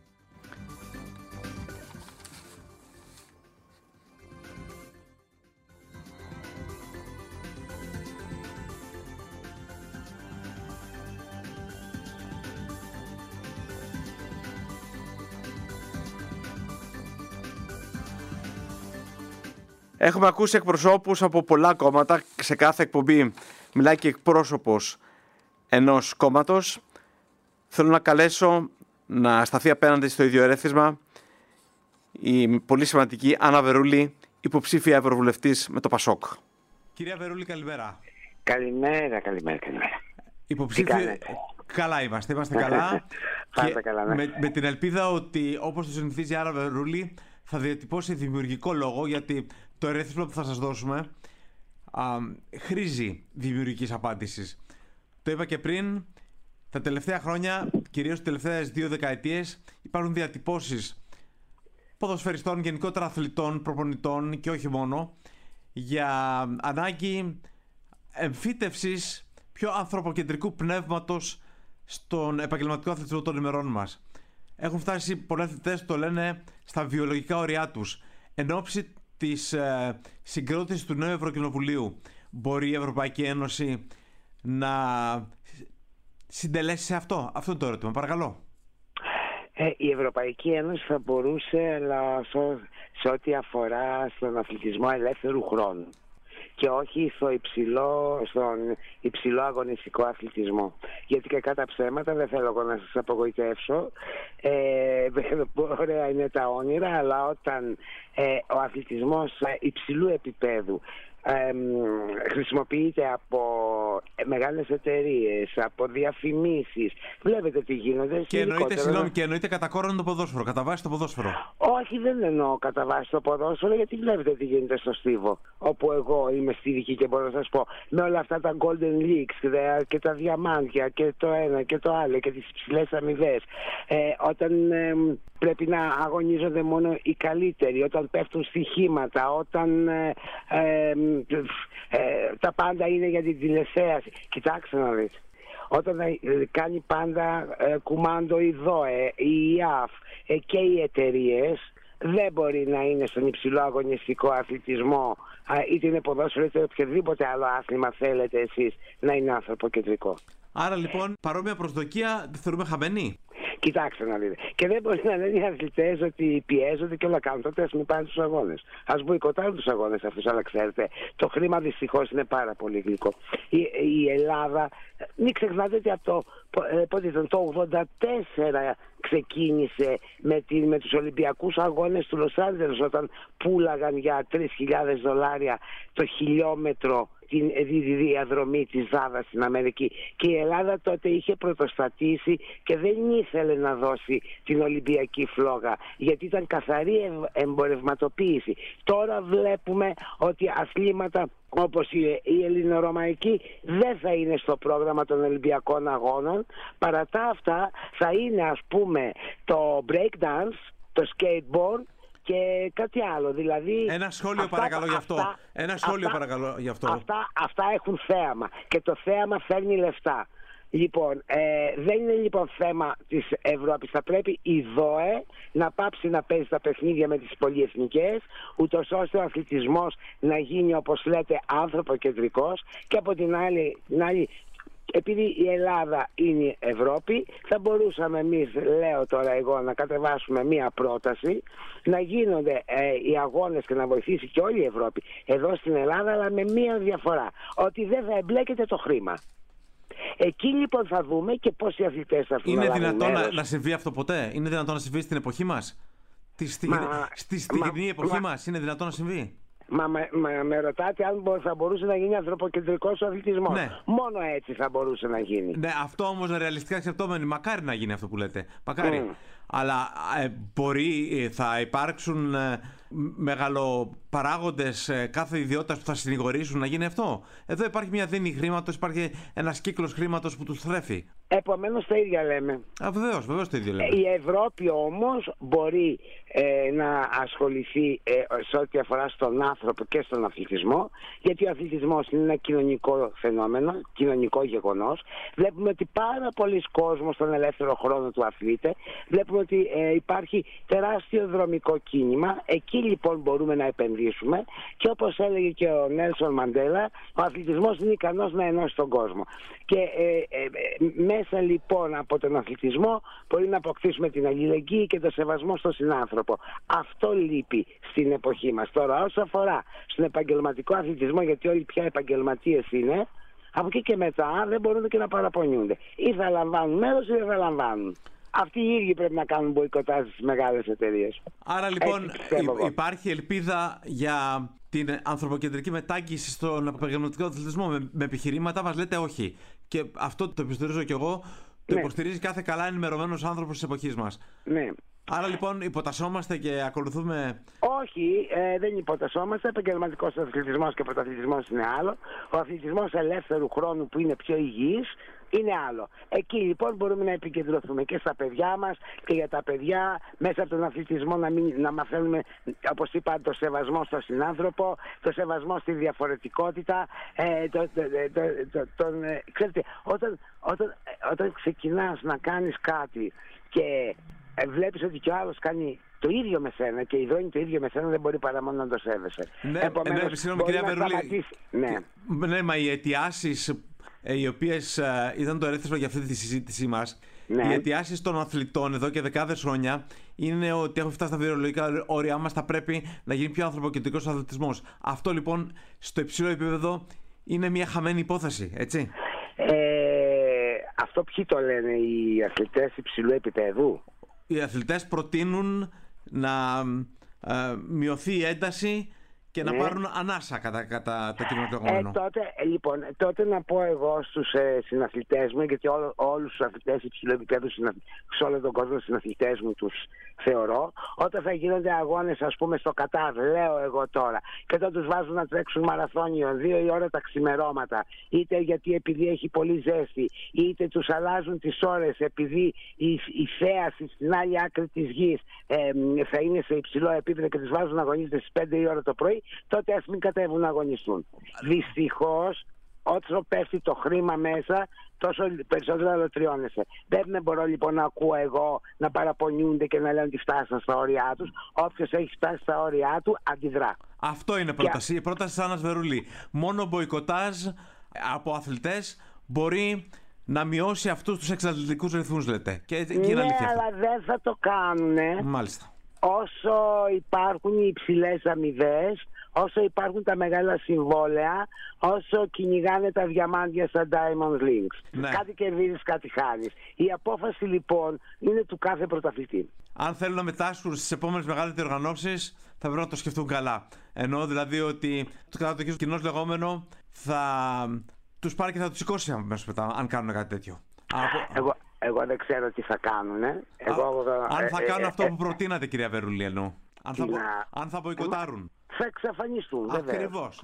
Έχουμε ακούσει εκπροσώπους από πολλά κόμματα. Σε κάθε εκπομπή μιλάει και εκπρόσωπος ενός κόμματος. Θέλω να καλέσω να σταθεί απέναντι στο ίδιο ερέθισμα η πολύ σημαντική Άννα Βερούλη, υποψήφια ευρωβουλευτής με το ΠΑΣΟΚ. Κυρία Βερούλη, καλημέρα. Καλημέρα. Υποψήφια. Καλά είμαστε καλά. Πάντα καλά, ναι. Με την ελπίδα ότι, όπως το συνηθίζει η Άννα Βερούλη, θα διατυπώσει δημιουργικό λόγο, γιατί το ερέθισμα που θα σας δώσουμε χρήζει δημιουργικής απάντησης. Το είπα και πριν, τα τελευταία χρόνια, κυρίως τις τελευταίες 2 δεκαετίες, υπάρχουν διατυπώσεις ποδοσφαιριστών, γενικότερα αθλητών, προπονητών και όχι μόνο, για ανάγκη εμφύτευσης πιο ανθρωποκεντρικού πνεύματος στον επαγγελματικό αθλητισμό των ημερών μας. Έχουν φτάσει πολλοί αθλητές, το λένε, στα βιολογικά όρια τους. Εν ώψη της συγκρότησης του νέου Ευρωκοινοβουλίου, μπορεί η Ευρωπαϊκή Ένωση να συντελέσει σε αυτό? Αυτό είναι το ερώτημα, παρακαλώ. Η Ευρωπαϊκή Ένωση θα μπορούσε, αλλά σε ό,τι αφορά στον αθλητισμό ελεύθερου χρόνου και όχι στον υψηλό αγωνιστικό αθλητισμό. Γιατί και κατά ψέματα, δεν θέλω εγώ να σας απογοητεύσω, ωραία είναι τα όνειρα, αλλά όταν ο αθλητισμός υψηλού επίπεδου χρησιμοποιείται από μεγάλες εταιρείες, από διαφημίσεις. Βλέπετε τι γίνονται. Και εννοείται κατά κόρον το ποδόσφαιρο, κατά βάση το ποδόσφαιρο. Όχι, δεν εννοώ κατά βάση το ποδόσφαιρο, γιατί βλέπετε τι γίνεται στο Στίβο, όπου εγώ είμαι στη δική και μπορώ να σας πω, με όλα αυτά τα Golden Leagues και τα διαμάντια και το ένα και το άλλο και τις υψηλές αμοιβές, όταν πρέπει να αγωνίζονται μόνο οι καλύτεροι, όταν πέφτουν στοιχήματα, όταν τα πάντα είναι για την τηλεθέαση. Κοιτάξτε να δείτε. Όταν κάνει πάντα κουμάντο η ΔΟΕ, η ΙΑΦ και οι εταιρείες, δεν μπορεί να είναι στον υψηλό αγωνιστικό αθλητισμό, είτε είναι ποδόσφαιρο είτε οποιοδήποτε άλλο άθλημα θέλετε εσείς, να είναι ανθρωποκεντρικό. Άρα λοιπόν παρόμοια προσδοκία τη θεωρούμε χαμένη. Κοιτάξτε να δείτε. Και δεν μπορεί να λένε οι αθλητές ότι πιέζονται και όλα κάνουν. Τότε ας μην πάνε στους αγώνες. Ας μποϊκοτάρουν τους αγώνες αυτούς, αλλά ξέρετε, το χρήμα δυστυχώς είναι πάρα πολύ γλυκό. Η Ελλάδα, μην ξεχνάτε ότι από το 1984 ξεκίνησε με τους Ολυμπιακούς Αγώνες του Λος Άντζελες, όταν πούλαγαν για $3.000 το χιλιόμετρο την διαδρομή της Ζάδας στην Αμερική. Και η Ελλάδα τότε είχε πρωτοστατήσει και δεν ήθελε να δώσει την Ολυμπιακή φλόγα, γιατί ήταν καθαρή εμπορευματοποίηση. Τώρα βλέπουμε ότι αθλήματα όπως η ελληνορωμαϊκή δεν θα είναι στο πρόγραμμα των Ολυμπιακών Αγώνων. Παρά τα αυτά θα είναι, ας πούμε, το breakdance, το skateboard και κάτι άλλο. Δηλαδή, ένα σχόλιο παρακαλώ γι' αυτό. Αυτά έχουν θέαμα και το θέαμα φέρνει λεφτά. Λοιπόν, δεν είναι λοιπόν θέμα της Ευρώπης. Θα πρέπει η ΔΟΕ να πάψει να παίζει τα παιχνίδια με τις πολυεθνικές, ούτως ώστε ο αθλητισμός να γίνει, όπως λέτε, ανθρωποκεντρικός, και από την άλλη, επειδή η Ελλάδα είναι η Ευρώπη, θα μπορούσαμε εμείς, λέω τώρα εγώ, να κατεβάσουμε μία πρόταση, να γίνονται οι αγώνες και να βοηθήσει και όλη η Ευρώπη εδώ στην Ελλάδα, αλλά με μία διαφορά, ότι δεν θα εμπλέκεται το χρήμα. Εκεί λοιπόν θα δούμε και πώς οι αθλητές θα έρθουν. Είναι δυνατόν να συμβεί αυτό ποτέ? Είναι δυνατόν να συμβεί στην εποχή μας? Στη στιγμινή εποχή μας είναι δυνατόν να συμβεί? Με ρωτάτε αν θα μπορούσε να γίνει ανθρωποκεντρικός ο αθλητισμός. Ναι. Μόνο έτσι θα μπορούσε να γίνει. Ναι, αυτό όμως ρεαλιστικά σκεπτόμενοι, μακάρι να γίνει αυτό που λέτε. Μακάρι. Αλλά θα υπάρξουν μεγαλοπαράγοντες κάθε ιδιότητας που θα συνηγορήσουν να γίνει αυτό? Εδώ υπάρχει μια δίνη χρήματος, υπάρχει ένας κύκλος χρήματος που τους θρέφει. Επομένως τα ίδια λέμε. Βεβαίως το ίδιο λέμε. Η Ευρώπη όμως μπορεί να ασχοληθεί σε ό,τι αφορά στον άνθρωπο και στον αθλητισμό, γιατί ο αθλητισμός είναι ένα κοινωνικό φαινόμενο, κοινωνικό γεγονός. Βλέπουμε ότι πάρα πολλοί κόσμος στον ελεύθερο χρόνο του αθλείται. Βλέπουμε ότι υπάρχει τεράστιο δρομικό κίνημα. Εκεί λοιπόν μπορούμε να επενδύσουμε, και όπως έλεγε και ο Νέλσον Μαντέλα, ο αθλητισμός είναι ικανός να ενώσει τον κόσμο. Και μέσα λοιπόν από τον αθλητισμό μπορεί να αποκτήσουμε την αλληλεγγύη και το σεβασμό στον συνάνθρωπο. Αυτό λείπει στην εποχή μας. Τώρα, όσο αφορά στον επαγγελματικό αθλητισμό, γιατί όλοι πια επαγγελματίες είναι, από εκεί και μετά δεν μπορούν και να παραπονιούνται. Ή θα λαμβάνουν μέρος ή δεν θα λαμβάνουν. Αυτοί οι ίδιοι πρέπει να κάνουν μποϊκοτάζ στις μεγάλες εταιρείες. Άρα λοιπόν υπάρχει ελπίδα για την ανθρωποκεντρική μετάγγιση στον επαγγελματικό αθλητισμό? Με επιχειρήματα μας λέτε όχι. Και αυτό το υποστηρίζω κι εγώ. Το υποστηρίζει κάθε καλά ενημερωμένος άνθρωπος της εποχής μας. Ναι. Άρα λοιπόν υποτασσόμαστε και ακολουθούμε? Όχι, δεν υποτασσόμαστε. Επαγγελματικός αθλητισμός και πρωταθλητισμός είναι άλλο. Ο αθλητισμός ελεύθερου χρόνου που είναι πιο υγιής είναι άλλο. Εκεί λοιπόν μπορούμε να επικεντρωθούμε και στα παιδιά μας και για τα παιδιά μέσα από τον αθλητισμό να μαθαίνουμε, όπως είπα, το σεβασμό στον συνάνθρωπο, το σεβασμό στη διαφορετικότητα. Ξέρετε, όταν ξεκινάς να κάνεις κάτι και βλέπεις ότι και ο άλλος κάνει το ίδιο με σένα και ειδώνει το ίδιο με σένα, δεν μπορεί παρά μόνο να το σέβεσαι. Επομένως, κυρία Βερούλη, ναι, μα οι αιτιάσεις οι οποίες ήταν το ερέθισμα για αυτή τη συζήτησή μας, οι αιτιάσεις των αθλητών εδώ και δεκάδες χρόνια είναι ότι έχουμε φτάσει στα βιολογικά όρια μας, θα πρέπει να γίνει πιο ανθρωποκεντρικός ο αθλητισμός. Αυτό λοιπόν στο υψηλό επίπεδο είναι μια χαμένη υπόθεση, έτσι? Αυτό ποιοι το λένε, οι αθλητές υψηλού επίπεδου? Οι αθλητές προτείνουν να μειωθεί η ένταση και να πάρουν ανάσα κατά το κοινωνικό. Τότε να πω εγώ στους συναθλητές μου, γιατί όλους τους αθλητές υψηλού επίπεδου σε όλο τον κόσμο συναθλητές μου τους θεωρώ, όταν θα γίνονται αγώνες, ας πούμε στο Κατάρ, λέω εγώ τώρα, και όταν τους βάζουν να τρέξουν μαραθώνιο 2 η ώρα τα ξημερώματα, είτε γιατί επειδή έχει πολύ ζέστη, είτε τους αλλάζουν τις ώρες επειδή η θέαση στην άλλη άκρη της γης θα είναι σε υψηλό επίπεδο και τους βάζουν να αγωνίζονται στις 5 η ώρα το πρωί, τότε ας μην κατέβουν να αγωνιστούν. Δυστυχώς, όσο πέφτει το χρήμα μέσα, τόσο περισσότερο αλωτριώνεσαι. Δεν μπορώ λοιπόν να ακούω εγώ να παραπονιούνται και να λένε ότι φτάσαν στα όρια τους. Όποιος έχει φτάσει στα όρια του αντιδρά. Αυτό είναι πρόταση. Η πρόταση της Άννας Βερούλη. Μόνο μποϊκοτάζ από αθλητές μπορεί να μειώσει αυτούς τους εξαντλητικούς ρυθμούς, λέτε. Και είναι αλήθεια, αλλά δεν θα το κάνουνε. Μάλιστα. Όσο υπάρχουν οι υψηλές αμοιβές, όσο υπάρχουν τα μεγάλα συμβόλαια, όσο κυνηγάνε τα διαμάντια στα Diamond Links. Ναι. Κάτι κερδίζεις, κάτι χάνεις. Η απόφαση λοιπόν είναι του κάθε πρωταθλητή. Αν θέλουν να μετάσχουν στις επόμενες μεγάλες διοργανώσεις, θα πρέπει να το σκεφτούν καλά. Εννοώ δηλαδή ότι κατά το κοινό λεγόμενο θα τους πάρει και θα τους σηκώσει αμέσως μετά, αν κάνουν κάτι τέτοιο. Εγώ δεν ξέρω τι θα κάνουν. Αν θα κάνουν αυτό που προτείνατε, κυρία Βερούλη, εννοώ. Αν θα μποϊκοτάρουν. Θα εξαφανιστούν, ακριβώς.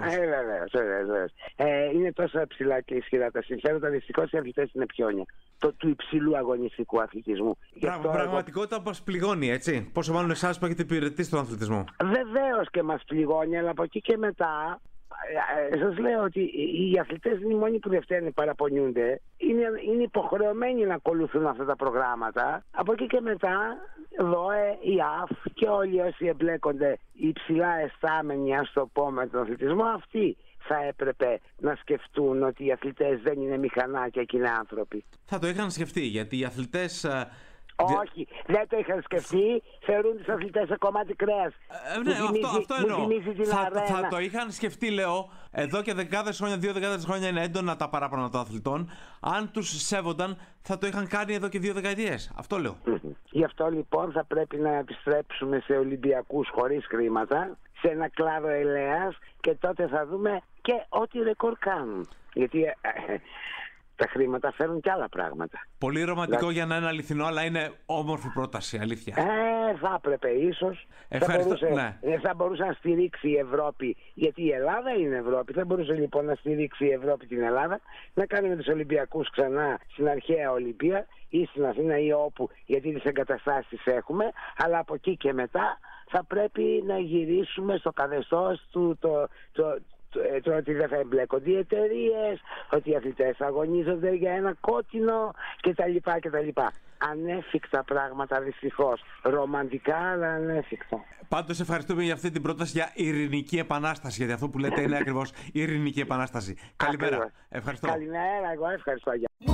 Βεβαίως. Είναι τόσο ψηλά και ισχυρά τα συμφέροντα. Δυστυχώς οι αθλητές είναι πιόνια του υψηλού αγωνιστικού αθλητισμού. Πραγματικότητα μας πληγώνει, έτσι. Πόσο μάλλον εσάς που έχετε υπηρετήσει στον αθλητισμό. Βεβαίως και μας πληγώνει, αλλά από εκεί και μετά. Σας λέω ότι οι αθλητές είναι οι μόνοι που δεν φταίνουν, παραπονιούνται. Είναι υποχρεωμένοι να ακολουθούν αυτά τα προγράμματα. Από εκεί και μετά, ΔΟΕ, η ΑΦ και όλοι όσοι εμπλέκονται, οι υψηλά αισθάμενοι, ας το πω, με τον αθλητισμό, αυτοί θα έπρεπε να σκεφτούν ότι οι αθλητές δεν είναι μηχανάκια και είναι άνθρωποι. Θα το είχαν σκεφτεί, γιατί οι αθλητές... Όχι, δεν το είχαν σκεφτεί. Θεωρούν τους αθλητές σε κομμάτι κρέας. Αυτό εννοώ. Θα το είχαν σκεφτεί, λέω, εδώ και δεκάδες χρόνια, 2 δεκάδες χρόνια είναι έντονα τα παράπονα των αθλητών. Αν τους σέβονταν, θα το είχαν κάνει εδώ και 2 δεκαετίες. Αυτό λέω. Γι' αυτό λοιπόν θα πρέπει να επιστρέψουμε σε Ολυμπιακούς χωρίς χρήματα, σε ένα κλάδο ελέας, και τότε θα δούμε και ό,τι ρεκόρ κάνουν. Γιατί Τα χρήματα φέρουν και άλλα πράγματα. Πολύ ρομαντικό για να είναι αληθινό, αλλά είναι όμορφη πρόταση, αλήθεια. Θα έπρεπε ίσως. Θα μπορούσε να στηρίξει η Ευρώπη, γιατί η Ελλάδα είναι Ευρώπη. Θα μπορούσε λοιπόν να στηρίξει η Ευρώπη την Ελλάδα, να κάνουμε τους Ολυμπιακούς ξανά στην αρχαία Ολυμπία ή στην Αθήνα ή όπου, γιατί τις εγκαταστάσεις έχουμε, αλλά από εκεί και μετά θα πρέπει να γυρίσουμε στο καθεστώς του ότι δεν θα εμπλέκονται οι εταιρείες, ότι οι αθλητές αγωνίζονται για ένα κόκκινο κτλ. Ανέφικτα πράγματα, δυστυχώς. Ρομαντικά, αλλά ανέφικτα. Πάντως ευχαριστούμε για αυτή την πρόταση για ειρηνική επανάσταση, γιατί αυτό που λέτε είναι ακριβώς ειρηνική επανάσταση. Καλημέρα. Ευχαριστώ. Καλημέρα, εγώ ευχαριστώ.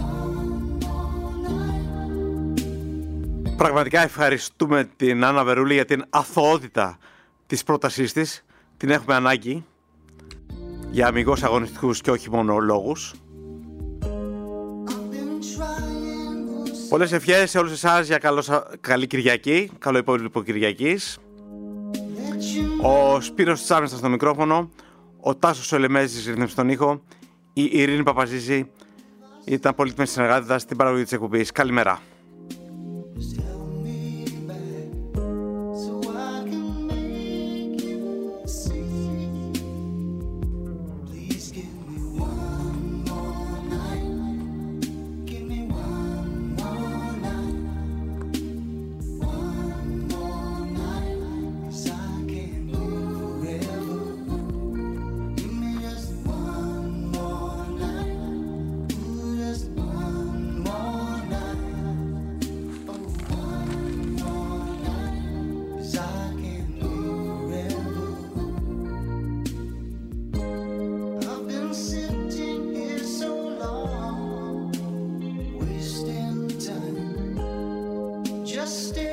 Πραγματικά ευχαριστούμε την Άννα Βερούλη για την αθωότητα της πρότασής της. Την έχουμε ανάγκη για αμιγώς αγωνιστικούς και όχι μόνο λόγους. Πολλές ευχές σε όλους εσάς για καλή Κυριακή, καλό υπόλοιπο Κυριακής. Ο Σπύρος Τσάμνης στο μικρόφωνο, ο Τάσος Ολεμέζης ρυθμίζει τον ήχο, η Ειρήνη Παπαζίζη ήταν πολύτιμη συνεργάτητα στην παραγωγή της εκπομπής. Καλημέρα. Just